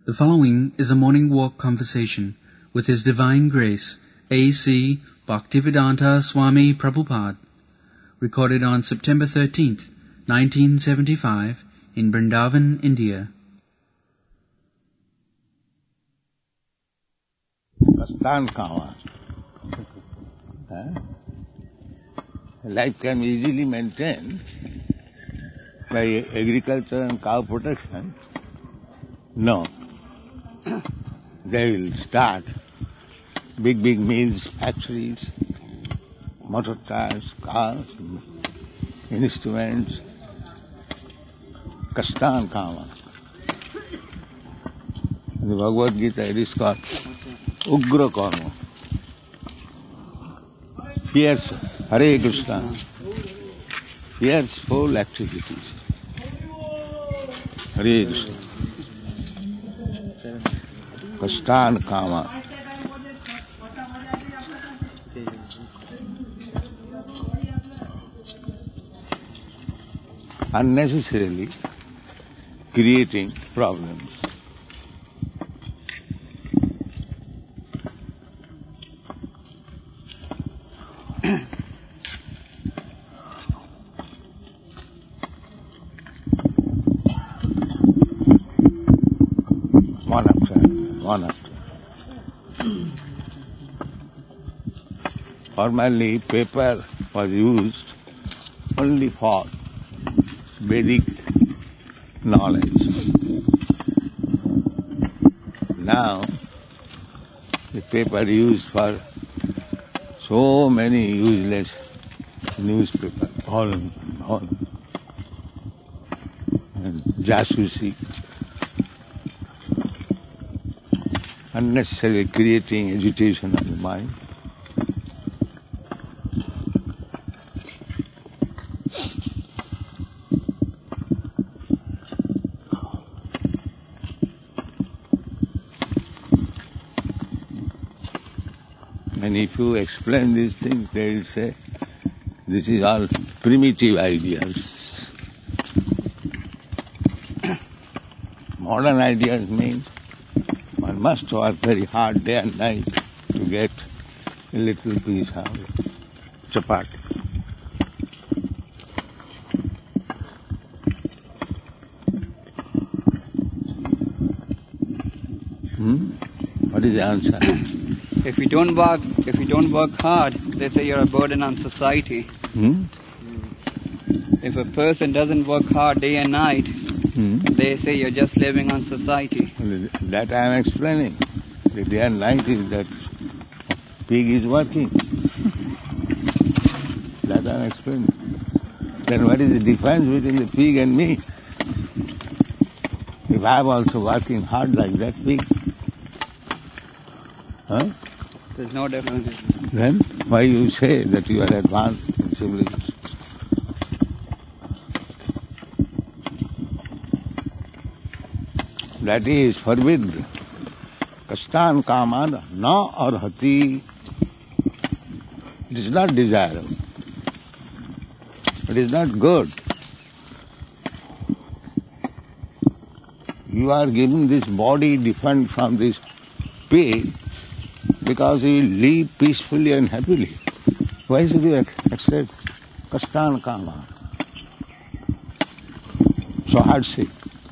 The following is a morning walk conversation with His Divine Grace, A.C. Bhaktivedanta Swami Prabhupada, recorded on September 13th, 1975, in Vrindavan, India. Kastan Kama. Life can be easily maintained by agriculture and cow protection. No. They will start big mills, factories, motor cars, cars, instruments. Kastan Kama. In the Bhagavad Gita it is called Ugra Karma. Fierce, Hare Krishna, fearful activities. Hare Krishna. Kastan Kama. Unnecessarily creating problems. One after. Formerly, paper was used only for Vedic knowledge. Now, the paper used for so many useless newspapers, all and jasusi, unnecessarily creating agitation of the mind. And if you explain these things, they will say, this is all primitive ideas. Modern ideas means one must work very hard day and night to get a little piece of chapati. What is the answer? If you don't work hard, they say you're a burden on society. If a person doesn't work hard day and night, they say you're just living on society. That I am explaining. The day and night is that pig is working. That I am explaining. Then what is the difference between the pig and me? If I am also working hard like that pig, there's no difference. Then why you say that you are advanced in civilization? That is forbidden. Kastan Kama na arhati. It is not desirable. It is not good. You are giving this body different from this pig because you live peacefully and happily. Why should you accept Kastan Kama? So hardship.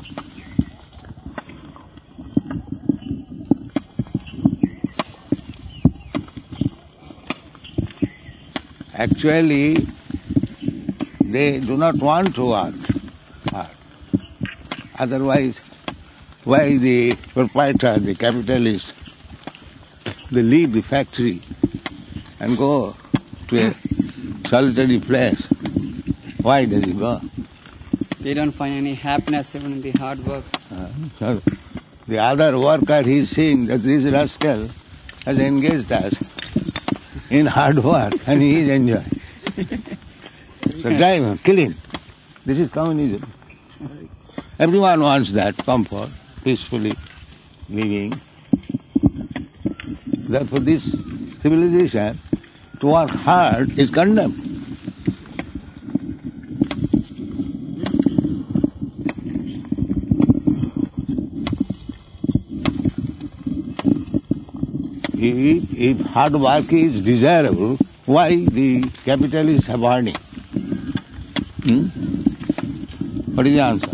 Actually, they do not want to work hard. Otherwise, why the proprietor, the capitalist, they leave the factory and go to a solitary place? Why does he go? They don't find any happiness even in the hard work. So the other worker, he is seeing that this rascal has engaged us in hard work and he is enjoying. So drive him, kill him. This is communism. Everyone wants that comfort, peacefully living. Therefore this civilization, to work hard, is condemned. if hard work is desirable, why the capitalists are burning? What is the answer?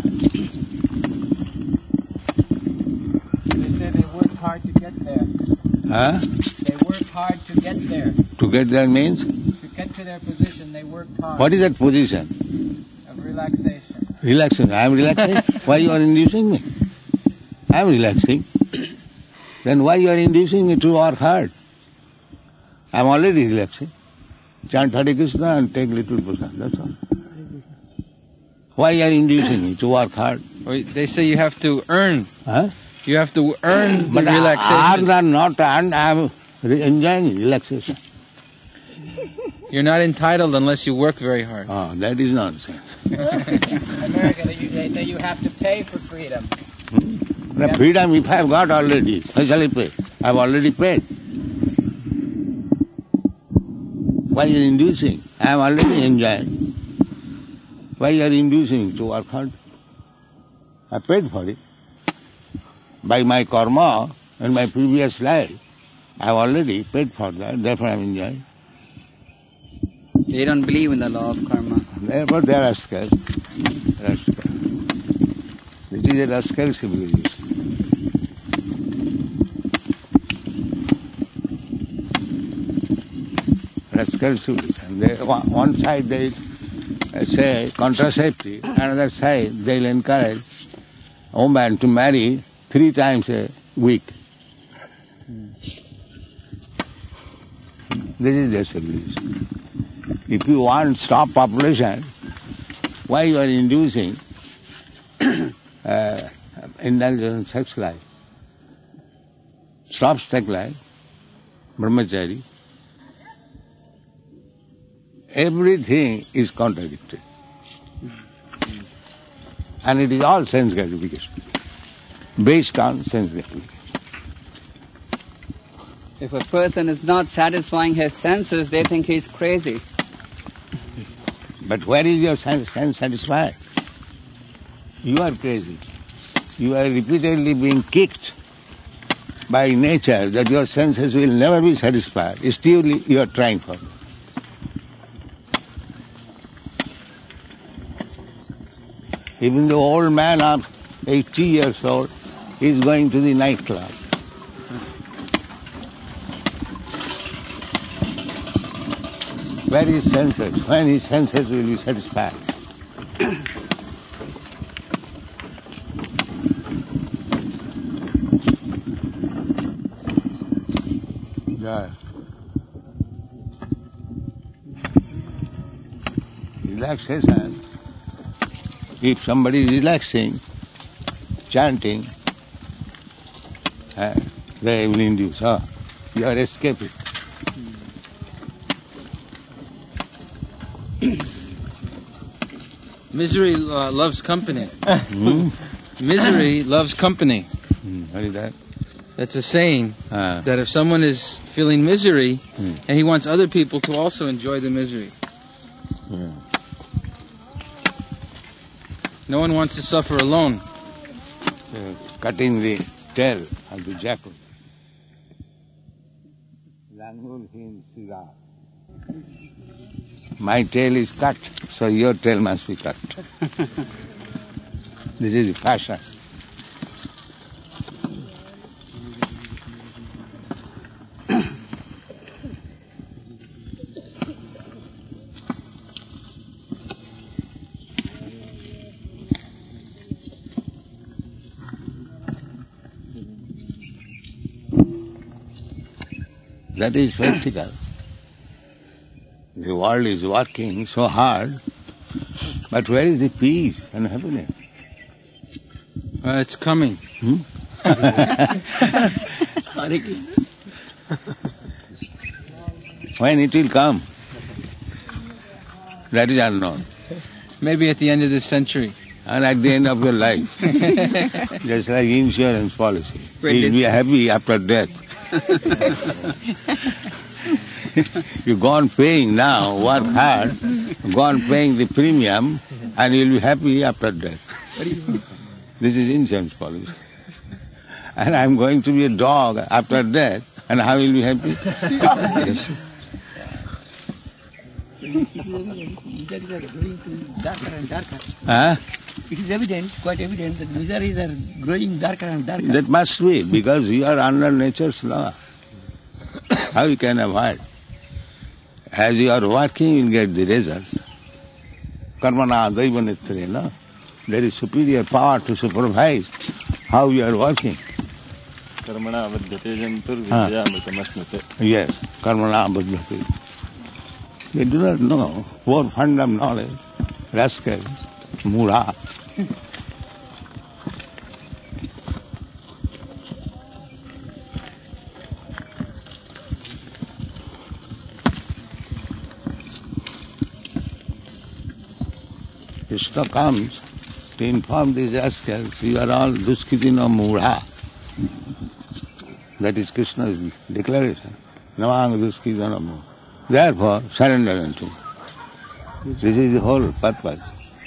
They say they work hard to get there. Huh? They work hard to get there. To get there means? To get to their position, they work hard. What is that position? Of relaxation. Relaxing. I am relaxing? Why you are inducing me? I am relaxing. Then why you are inducing me to work hard? I am already relaxing. Chant Hare Krishna and take little prasad, that's all. Why you are inducing me to work hard? They say you have to earn. Huh? You have to earn the But relaxation. hard or not earned, I am enjoying relaxation. You're not entitled unless you work very hard. Oh, that is nonsense. In America, they say you have to pay for freedom. The freedom, if I have got already, how shall I pay? I have already paid. Why you are inducing? I am already enjoying. Why you are inducing to work hard? I paid for it. By my karma in my previous life, I have already paid for that, therefore I am enjoying. They don't believe in the law of karma. Therefore they are rascals. This is a rascal civilization. Rascal civilization. One side they say contraceptive, another side they'll encourage a woman to marry 3 times a week. This is their civilization. If you want to stop population, why you are inducing indulgence in sex life? Stop sex life, brahmachari. Everything is contradicted. And it is all sense gratification, based on sense gratification. If a person is not satisfying his senses, they think he's crazy. But where is your sense satisfied? You are crazy. You are repeatedly being kicked by nature that your senses will never be satisfied. Still you are trying for it. Even the old man of 80 years old is going to the nightclub. Where his senses? When his senses will be satisfied? Yeah. Relaxation. If somebody is relaxing, chanting, they will induce, you are escaping. Misery loves company. Misery loves company. What is that? That's a saying that if someone is feeling misery and he wants other people to also enjoy the misery. No one wants to suffer alone. Cutting the tail of the jackal. My tail is cut, so your tail must be cut. This is the fashion. That is practical. The world is working so hard, but where is the peace and happiness? It's coming. When it will come? That is unknown. Maybe at the end of this century. And at the end of your life. Just like insurance policy. You'll be happy after death. You go on paying now, work hard, go on paying the premium, and you'll be happy after death. This is insurance policy. And I'm going to be a dog after death, And how will be happy? Yes. Darker and darker. Huh? It is evident, quite evident, that miseries are growing darker and darker. That must be, because you are under nature's law. How you can avoid? As you are working, you will get the result. Karmana daivanitra, no? There is superior power to supervise how you are working. Karmana avadhyate jantur vidyamritamasnute. Yes, karmana avadhyate. They do not know, poor fund of knowledge, rascals, mura. Krishna comes to inform these rascals, you are all duskitino mura. That is Krishna's declaration. Namang duskitino mura. Therefore, surrender unto me. This is the whole purpose.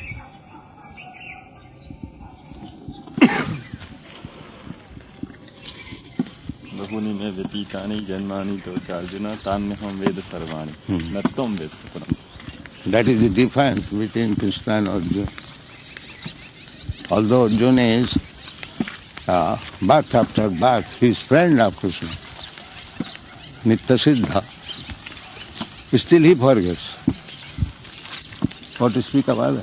Bahuni me vyatitani janmani docha arjuna tanyaham veda sarvani. Nattam veda saparam. That is the difference between Krishna and Arjuna. Although Arjuna is birth after birth, he is friend of Krishna, Nitya Siddha, still he forgets what to speak of others.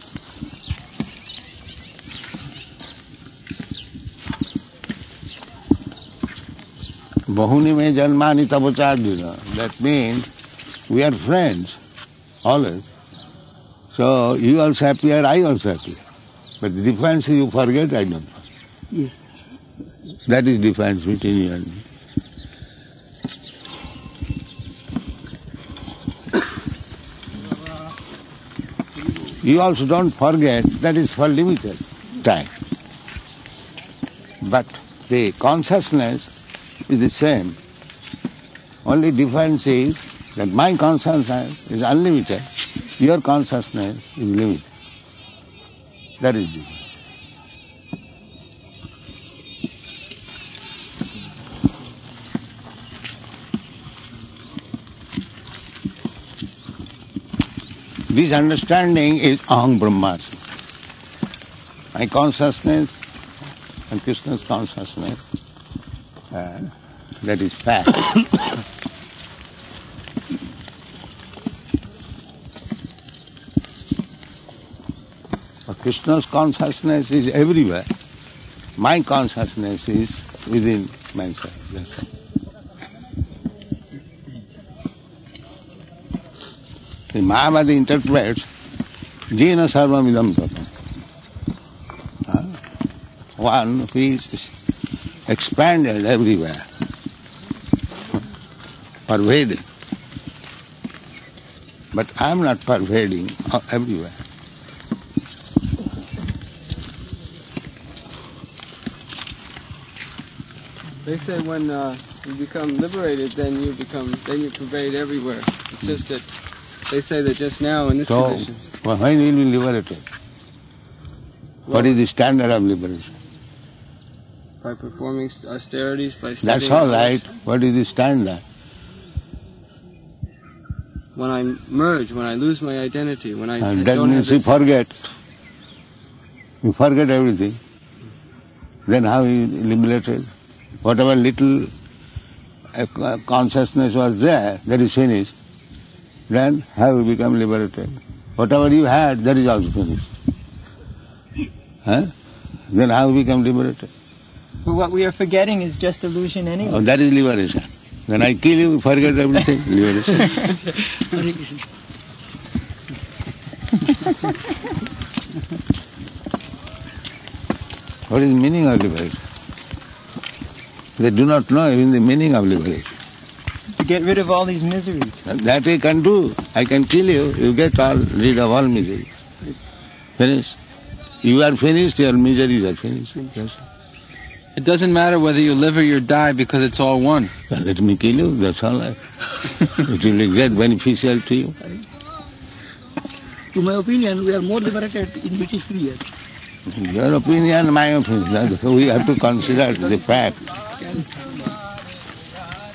Bahuni me janmani tapocha Arjuna. That means we are friends. Always. So you also appear, I also appear. But the difference is you forget, I don't forget. Yes. That is the difference between you and me. You also don't forget, that is for limited time. But the consciousness is the same. Only difference is that my consciousness is unlimited, your consciousness is limited. That is it. This understanding is Aham Brahmasmi. My consciousness and Krishna's consciousness, that is fact. Krishna's consciousness is everywhere. My consciousness is within myself. That's all. The Mayavadi interprets Jena Sarvam Idam Tatam. One who is expanded everywhere, pervading. But I am not pervading everywhere. They say when you become liberated, then you pervade everywhere. It's just that they say that just now in this condition. So, when will you be liberated? What is the standard of liberation? By performing austerities, by studying. That's all right. What is the standard? When I merge, when I lose my identity, when I and that don't means have you forget. You forget everything. Then how are you liberated? Whatever little consciousness was there, that is finished. Then how you become liberated? Whatever you had, that is also finished. Then how you become liberated? But what we are forgetting is just illusion anyway. Oh, that is liberation. When I kill you, forget everything. Liberation. What is the meaning of liberation? They do not know even the meaning of liberation. To get rid of all these miseries. That I can do. I can kill you, you get rid of all miseries. Finished. You are finished, your miseries are finished. Yes. It doesn't matter whether you live or you die because it's all one. Well, let me kill you, that's all right. It will be great beneficial to you. To my opinion, we are more liberated in British period. Your opinion, my opinion. So we have to consider the fact.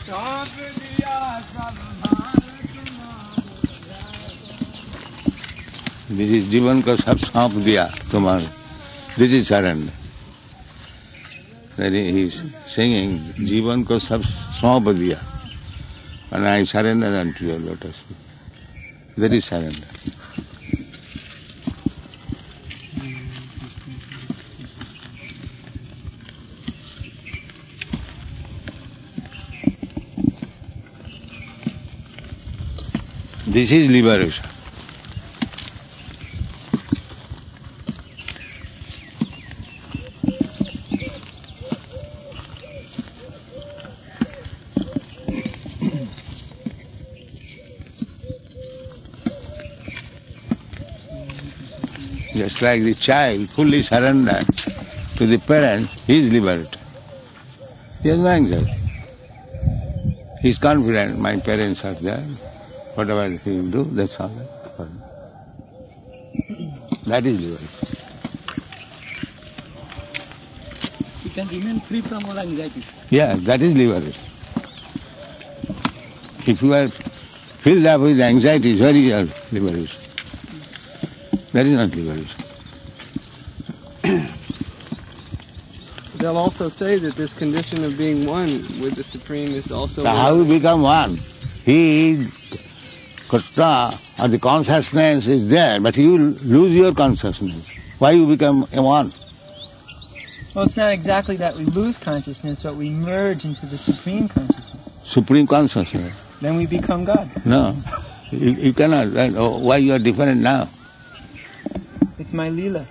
This is Jivan ko sab saap diya tumhare. This is surrender. That he is singing, Jivan ko sab saap diya. And I surrender unto your lotus feet. That is surrender. This is liberation. Just like the child fully surrendered to the parent, he is liberated. He has no anxiety. He is confident, my parents are there, whatever he will do, that's all. That is liberation. You can remain free from all anxieties. Yeah, that is liberation. If you are filled up with anxieties, where is your liberation? That is not liberation. They'll also say that this condition of being one with the Supreme is also... So how you become one? He, Krishna, or the consciousness is there, but you lose your consciousness. Why you become a one? Well, it's not exactly that we lose consciousness, but we merge into the Supreme Consciousness. Supreme consciousness. Then we become God. No, you cannot. Why you are different now? It's my Leela.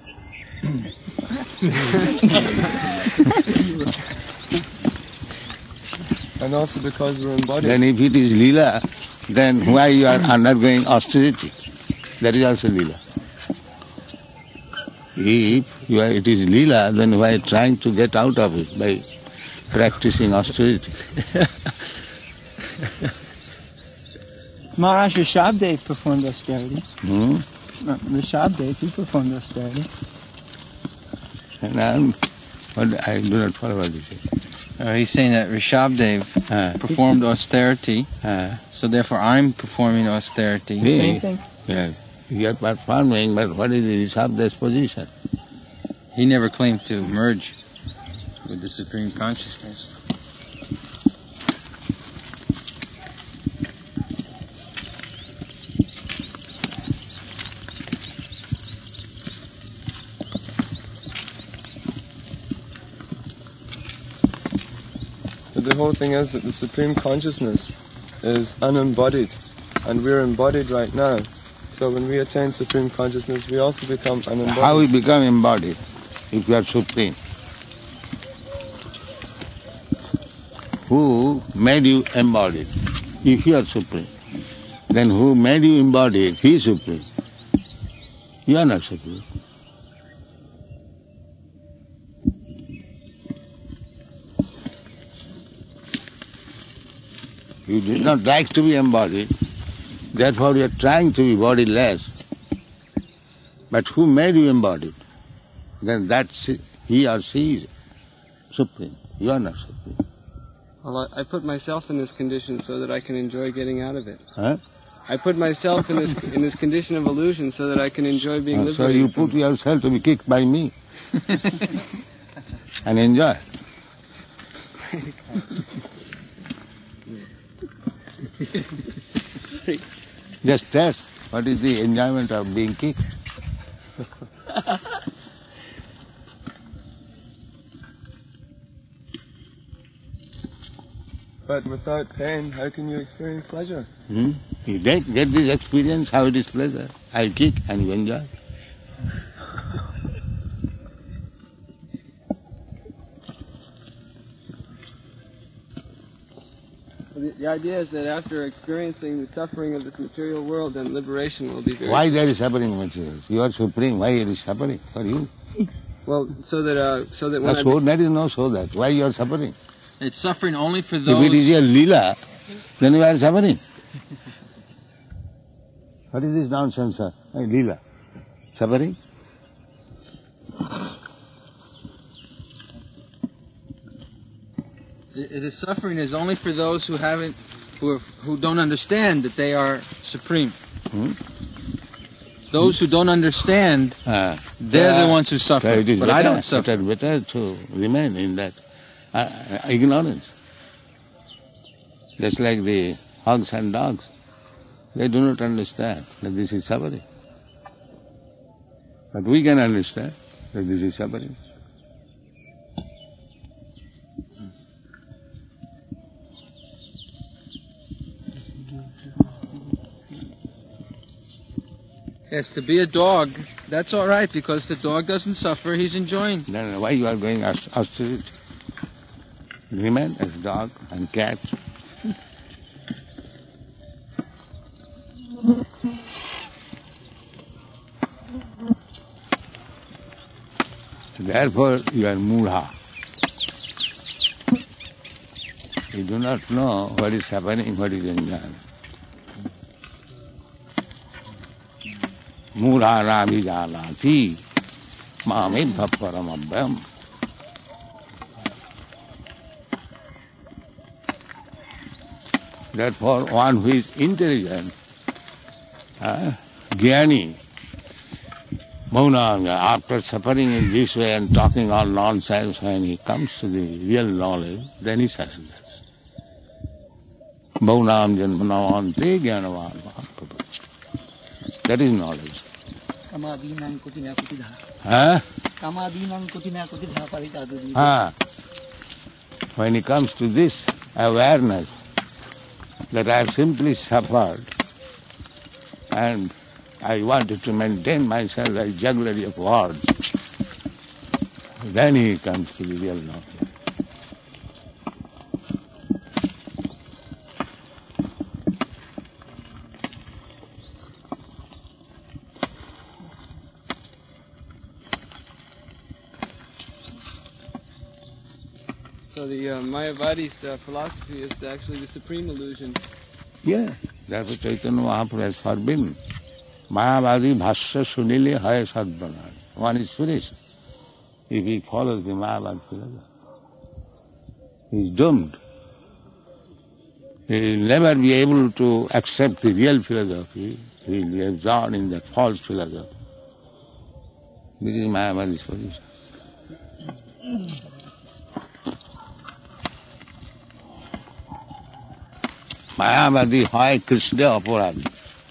And also because we're embodied. Then if it is Leela, then why you are undergoing austerity? That is also Leela. If it is Leela, then why trying to get out of it by practicing austerity? Maharaj Rishabdev performed austerity. Rishabdev, he performed austerity. And I do not follow what you say. He's saying that Rishabdev performed austerity, so therefore I'm performing austerity. Same thing. Yeah, you are performing, but what is the Rishabdev's position? He never claimed to merge with the Supreme Consciousness. The whole thing is that the Supreme Consciousness is unembodied, and we're embodied right now. So when we attain Supreme Consciousness, we also become unembodied. How we become embodied if you are Supreme? Who made you embodied? If you are Supreme, then who made you embodied? He is Supreme. You are not Supreme. You did not like to be embodied, therefore you are trying to be bodiless. But who made you embodied? Then that's he or she is Supreme. You are not Supreme. Well, I put myself in this condition so that I can enjoy getting out of it. Huh? I put myself in this condition of illusion so that I can enjoy being liberated. So you put yourself to be kicked by me and enjoy. Just test what is the enjoyment of being kicked. But without pain, how can you experience pleasure? You get this experience, how it is pleasure. I kick and you enjoy. The idea is that after experiencing the suffering of this material world, then liberation will be very... Why there is suffering in materials? You are Supreme. Why it is suffering for you? Well, so that when That is no so that. Why you are suffering? It's suffering only for those... If it is your Leela, then you are suffering. What is this nonsense, sir? Leela. Suffering? The suffering is only for those who don't understand that they are supreme. Those who don't understand, they're the ones who suffer. So but I don't suffer. It is better to remain in that ignorance. Just like the hogs and dogs, they do not understand that this is suffering. But we can understand that this is suffering. Yes, to be a dog, that's all right, because the dog doesn't suffer, he's enjoying. No, why you are going austerity? Remain as dog and cat. Therefore, you are mudha. You do not know what is happening, what is enjoying. Mudha nabhijanati mamedha paramabhyam. Therefore, one who is intelligent, jnani, Maunanga, after suffering in this way and talking all nonsense, when he comes to the real knowledge, then he surrenders. Maunam janmanavante jnanavan mahaprabhu. That is knowledge. When he comes to this awareness that I have simply suffered and I wanted to maintain myself as jugglery of words, then he comes to the real knowledge. So the Mayavadi's philosophy is actually the supreme illusion. Yeah, therefore Chaitanya Mahaprabhu has forbidden. Mayavadi bhashya sunile hai sadbana. One is finished. If he follows the Mayavadi philosophy, he is doomed. He will never be able to accept the real philosophy. He will be absorbed in that false philosophy. This is Mayavadi's position. Mayavadi hoy Krishna aparadhi.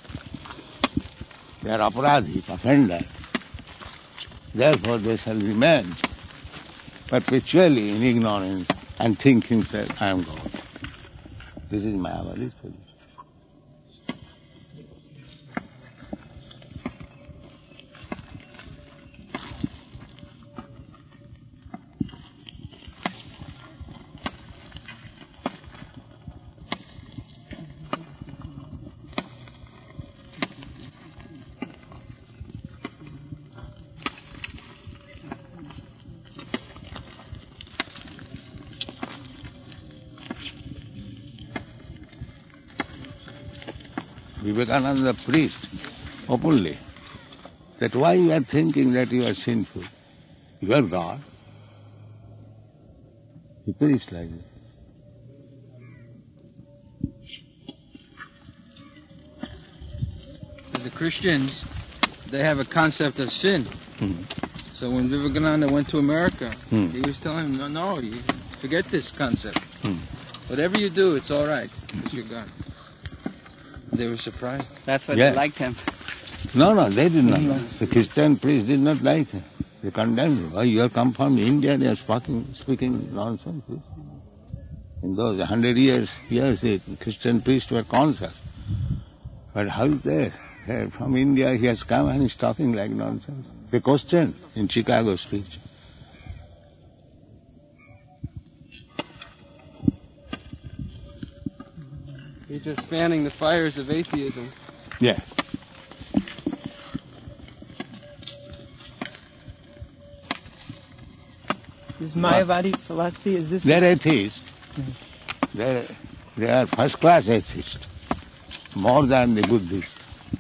They are aparadhi, offender. Therefore they shall remain perpetually in ignorance and think himself, I am God. This is Mayavadi's position. Vivekananda preached openly that why you are thinking that you are sinful? You are God. He preached like this. The Christians, they have a concept of sin. So when Vivekananda went to America, he was telling them, no, you forget this concept. Whatever you do, it's all right, because you're God. They were surprised. That's why they liked him. No, they did not. The Christian priest did not like him. They condemned him. Why, you have come from India and you are speaking nonsense. In those 100 years, the Christian priests were conscious. But how is that? From India he has come and is talking like nonsense. They questioned in Chicago speech. He's just fanning the fires of atheism. Yeah. This Mayavadi philosophy, is this... They're atheists. They are first-class atheists, more than the Buddhists.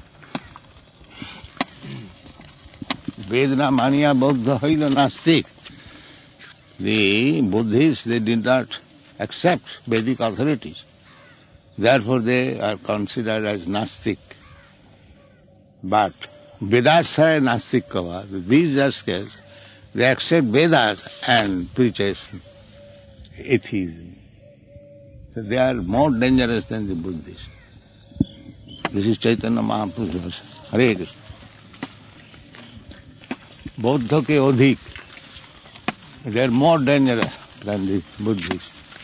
Vedana mania Buddha hoila nastik. The Buddhists, they did not accept Vedic authorities. Therefore they are considered as Nastik. But Vedasya Nastik Kava, these rascals, they accept Vedas and preach atheism. So they are more dangerous than the Buddhists. This is Chaitanya Mahaprabhu. Hare Krishna. Bauddha ke odhik. They are more dangerous than the Buddhists.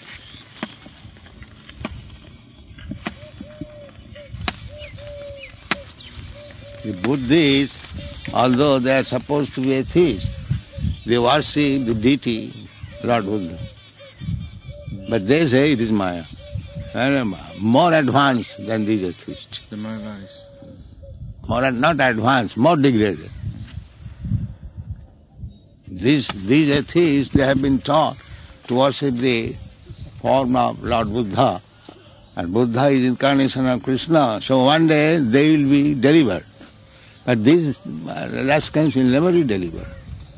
The Buddhists, although they are supposed to be atheists, they worship the deity, Lord Buddha. But they say it is Maya. More advanced than these atheists. The Mayavadis. Not advanced, more degraded. These atheists, they have been taught to worship the form of Lord Buddha. And Buddha is incarnation of Krishna. So one day they will be delivered. But these rascals will never be delivered.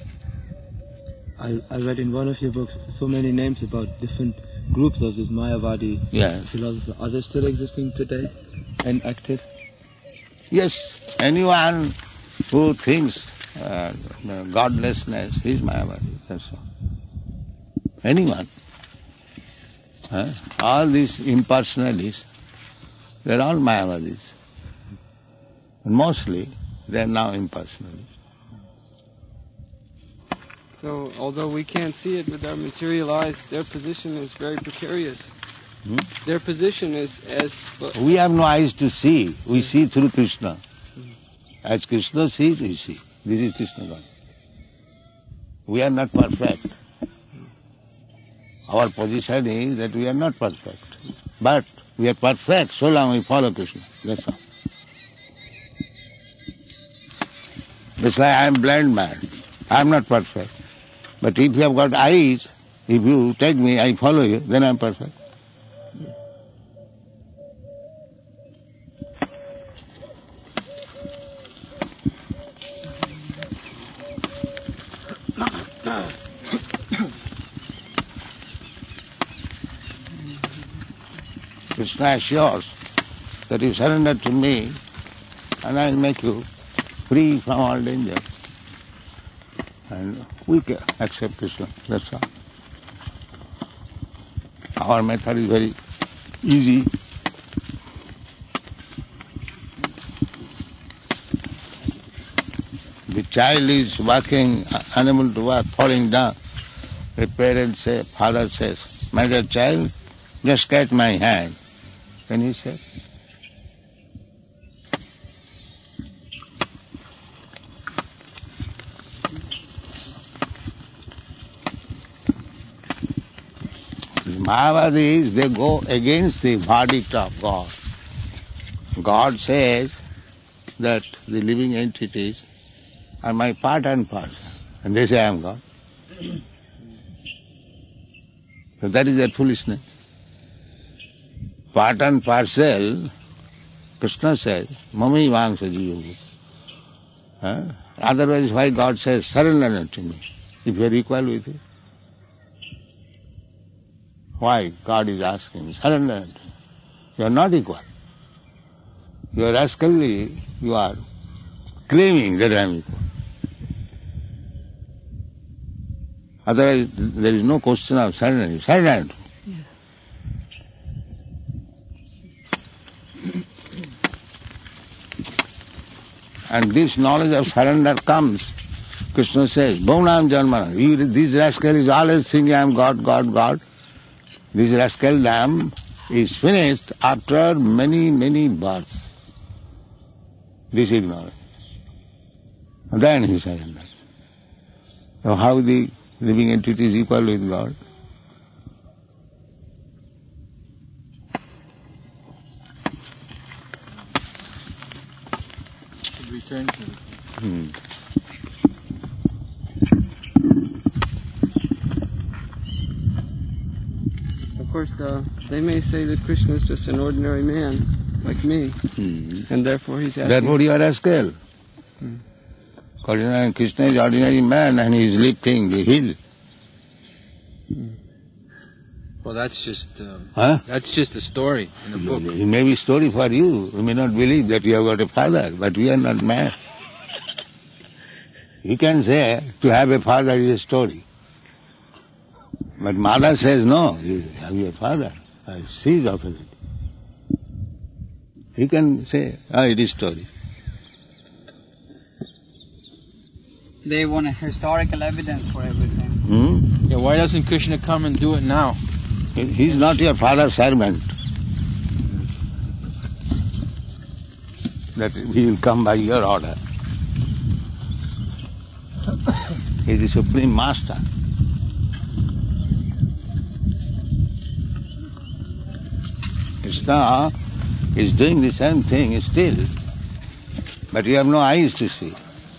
I read in one of your books so many names about different groups of this Mayavadi philosophy. Are they still existing today and active? Yes, anyone who thinks godlessness is Mayavadi, that's all. Anyone. All these impersonalists, they're all Mayavadis. And mostly, they're now impersonalists. So, although we can't see it with our material eyes, their position is very precarious. Their position is as... We have no eyes to see. We see through Krishna. As Krishna sees, we see. This is Krishna God. We are not perfect. Our position is that we are not perfect. But we are perfect so long we follow Krishna. That's all. That's why I am blind man. I am not perfect. But if you have got eyes, if you take me, I follow you, then I am perfect. Krishna assures that you surrender to me and I will make you free from all danger. And we can accept Krishna, that's all. Our method is very easy. The child is walking, unable to walk, falling down. The parents say, father says, my dear child, just catch my hand. Then he says, Mayavadis, they go against the verdict of God. God says that the living entities are my part and parcel. And they say I am God. So that is their foolishness. Part and parcel, Krishna says, Mami Vangsa Jiyogu. Otherwise why God says, surrender unto me, if you are equal with it? Why God is asking, surrender unto me? You are not equal. You are rascally, you are claiming that I am equal. Otherwise there is no question of surrender. Surrender unto me. And this knowledge of surrender comes, Krishna says, Bhaunam Janmana. This rascal is always thinking I am God, God, God. This rascaldom is finished after many, many births. This ignorance. And then he surrenders. So how the living entity is equal with God? Return to it. Of course, they may say that Krishna is just an ordinary man, like me, and therefore he's asking... Therefore you are a rascal. Krishna is ordinary man and he is lifting the hill. Well, that's just a story in a book. It may be a story for you. You may not believe that you have got a father, but we are not mad. You can say to have a father is a story. But mother says, no, you have your father. She is opposite. He can say, it is story. They want a historical evidence for everything. Yeah, why doesn't Krishna come and do it now? He is not your father's servant. That he will come by your order. He is the Supreme Master. Krishna is doing the same thing still, but you have no eyes to see.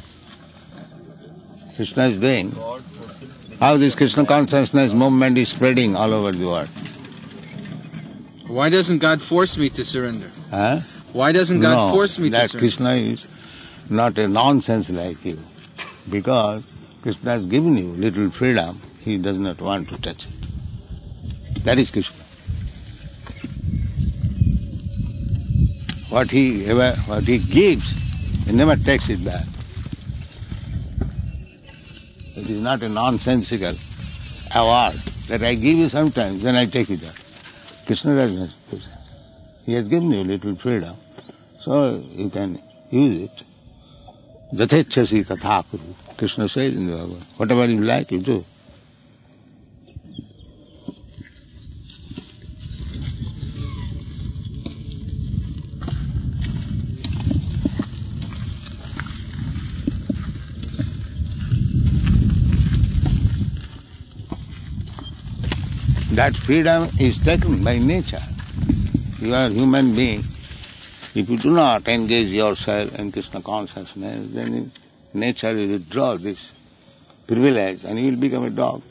Krishna is doing. How this Krishna consciousness movement is spreading all over the world. Why doesn't God force me to surrender? Huh? Why doesn't God force me to surrender? Krishna is not a nonsense like you. Because Krishna has given you little freedom, he does not want to touch it. That is Krishna. What he gives, he never takes it back. It is not a nonsensical award that I give you sometimes, then I take it back. Krishna does not. He has given you little freedom, so you can use it. Jathechasi tatha kuru. Krishna says in the Bhagavad, whatever you like, you do. That freedom is taken by nature. You are a human being. If you do not engage yourself in Krishna consciousness, then nature will withdraw this privilege and you will become a dog.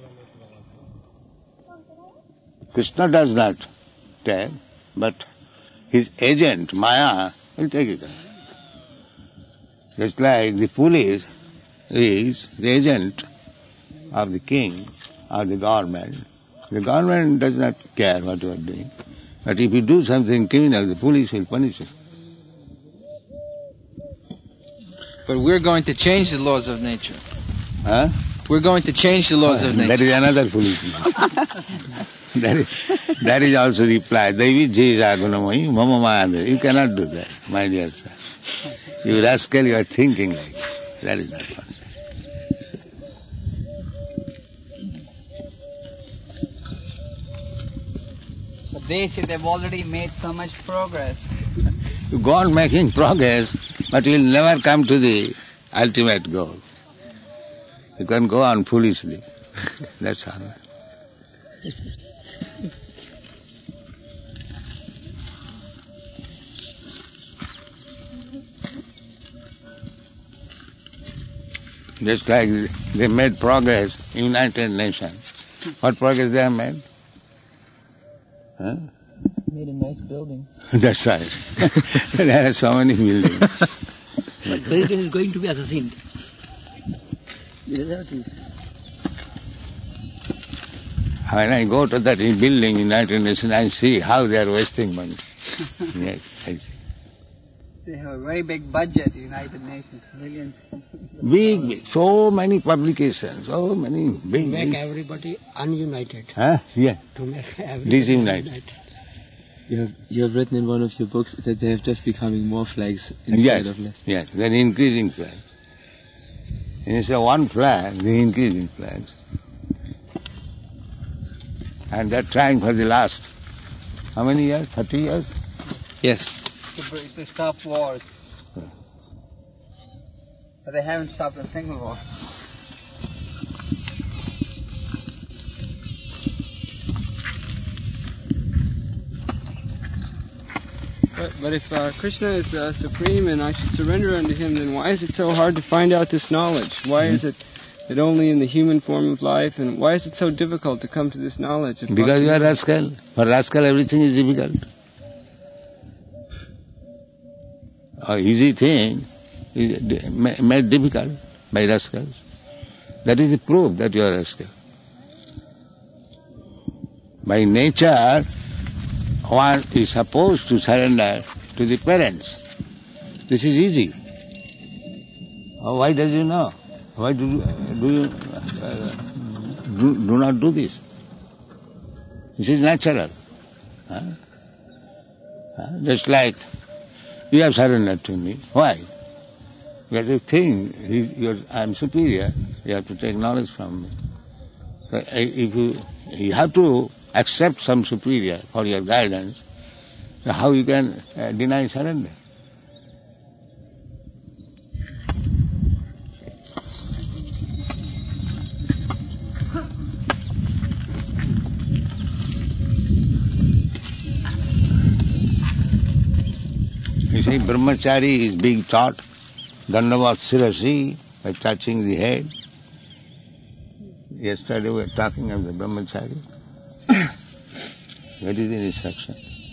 Krishna does not take, but his agent, Maya, will take it. Just like the police is the agent of the king or the government. The government does not care what you are doing. But if you do something criminal, the police will punish you. But we're going to change the laws of nature. Huh? We're going to change the laws of nature. That is another foolishness. that is also replied. You cannot do that, my dear sir. You rascal, you are thinking like that. That is not possible. They say they've already made so much progress. You go on making progress, but you will never come to the ultimate goal. You can go on foolishly. That's all. Just like they made progress in United Nations. What progress they have made? Huh? Made a nice building. That's right. There are so many buildings. But President is going to be assassinated. When I go to that building in United Nations, I see how they are wasting money. Yes, I see. They have a very big budget, United Nations, millions. Big, so many publications, so many big. To make everybody ununited. Huh? Yeah. To make everybody disunited. You have written in one of your books that they have just becoming more flags instead of less. Yes, they're increasing flags. Instead of one flag, they're increasing flags. And they're trying for the last, how many years? 30 years? Yes. To stop wars. But they haven't stopped a single war. But if Krishna is supreme and I should surrender unto him, then why is it so hard to find out this knowledge? Why is it that only in the human form of life, and why is it so difficult to come to this knowledge? Because you are rascal. For rascal everything is difficult. An easy thing is made difficult by rascals. That is the proof that you are a rascal. By nature, one is supposed to surrender to the parents. This is easy. Why does you know? Why do you do not do this? This is natural. Just like you have surrendered to me. Why? You have to think, I am superior, you have to take knowledge from me. So if you have to accept some superior for your guidance, so how you can deny surrender? You see, brahmachari is being taught Dandavat Sirasi by touching the head. Yesterday we were talking of the brahmachari. What is the instruction?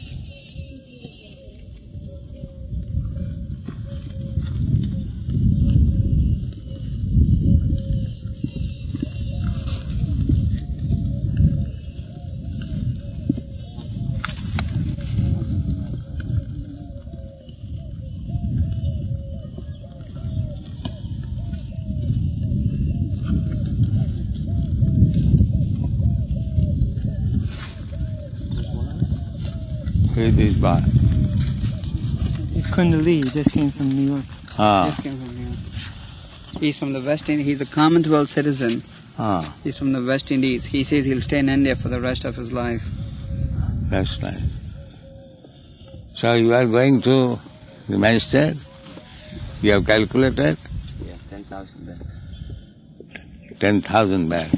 This bar. He's Kundali. He just came from New York. Ah. Just came from New York. He's from the West Indies. He's a Commonwealth citizen. Ah. He's from the West Indies. He says he'll stay in India for the rest of his life. That's nice. So you are going to the master? You have calculated? Yeah, 10,000 bags. 10,000 bags.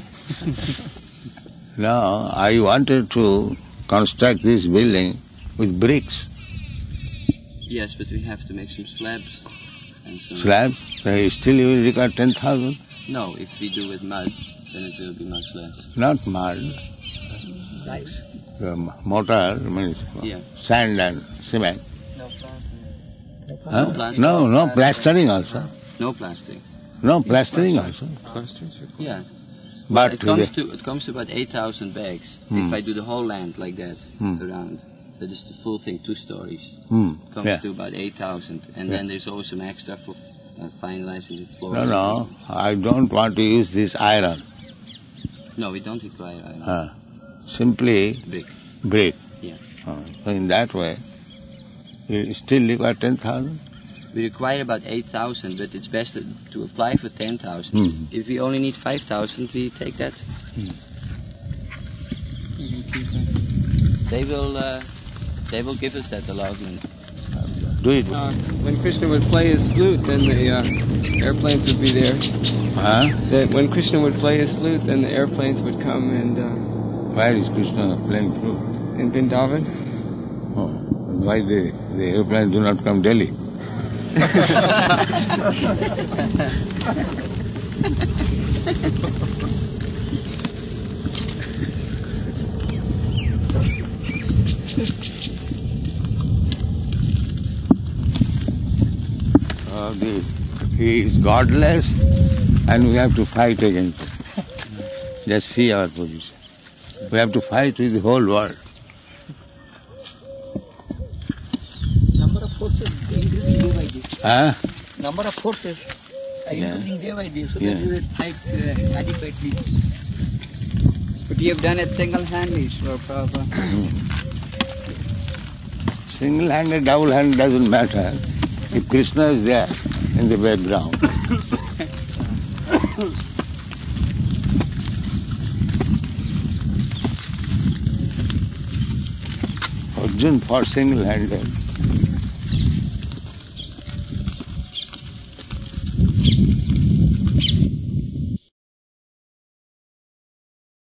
No, I wanted to construct this building with bricks. Yes, but we have to make some slabs. And some Slabs? So still you will require 10,000? No, if we do with mud, then it will be much less. Not mud. Nice. The mortar means sand and cement. No plastic. Huh? No plastic. No plastering also. No plastic. No plastering also. Yeah. But it comes to about 8,000 bags. If I do the whole land like that around, that is the full thing, 2 stories. Comes to about 8,000, and then there's always some extra for finalizing the floor. No, I don't want to use this iron. No, we don't require iron. Simply brick. Yeah. So in that way, you still require 10,000. We require about 8,000, but it's best to apply for 10,000. If we only need 5,000, we take that. They will give us that allotment. Do it. When Krishna would play his flute, then the airplanes would be there. That when Krishna would play his flute, then the airplanes would come and... Where is Krishna playing flute? In Vrindavan. Oh, why the airplanes do not come Delhi? He is godless and we have to fight against him. Just see our position. We have to fight with the whole world. Number of forces increasing day by day. Number of forces are increasing day by day, so that you will fight adequately. But you have done it single-handedly, Srila Prabhupada. Single-handed, double-handed doesn't matter if Krishna is there in the background. Arjuna fought single-handed.